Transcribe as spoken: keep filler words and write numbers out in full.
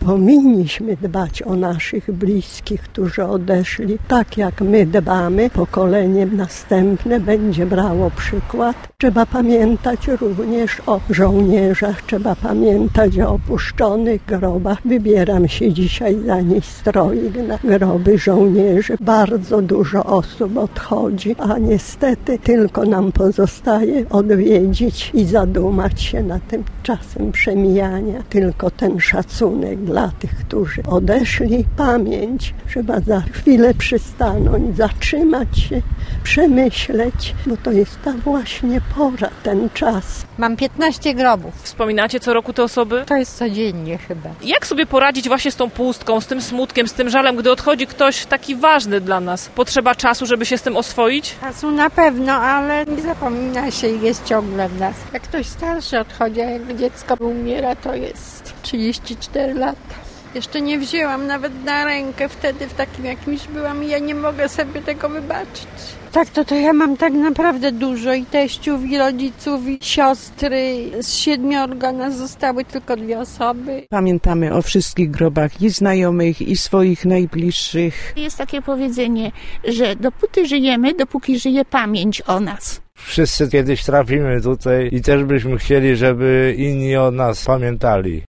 Powinniśmy dbać o naszych bliskich, którzy odeszli, tak jak my dbamy. Pokolenie następne będzie brało przykład. Trzeba pamiętać również o żołnierzach, trzeba pamiętać o opuszczonych grobach. Wybieram się dzisiaj zanieść stroik na groby żołnierzy. Bardzo dużo osób odchodzi, a niestety tylko nam pozostaje odwiedzić i zadumać się nad tym czasem przemijania. Tylko ten szacunek dla tych, którzy odeszli, pamięć. Trzeba za chwilę przystanąć, zatrzymać się, przemyśleć, bo to jest ta właśnie pora, ten czas. Mam piętnaście grobów. Wspominacie co roku te osoby? To jest codziennie chyba. Jak sobie poradzić właśnie z tą pustką, z tym smutkiem, z tym żalem, gdy odchodzi ktoś taki ważny dla nas? Potrzeba czasu, żeby się z tym oswoić? Czasu na pewno, ale nie zapomina się i jest ciągle w nas. Jak ktoś starszy odchodzi, a jak dziecko umiera, to jest trzydzieści cztery lata. Jeszcze nie wzięłam nawet na rękę wtedy w takim jakimś byłam i ja nie mogę sobie tego wybaczyć. Tak, to to ja mam tak naprawdę dużo i teściów, i rodziców, i siostry. Z siedmiorga nas zostały tylko dwie osoby. Pamiętamy o wszystkich grobach i znajomych, i swoich najbliższych. Jest takie powiedzenie, że dopóty żyjemy, dopóki żyje pamięć o nas. Wszyscy kiedyś trafimy tutaj i też byśmy chcieli, żeby inni o nas pamiętali.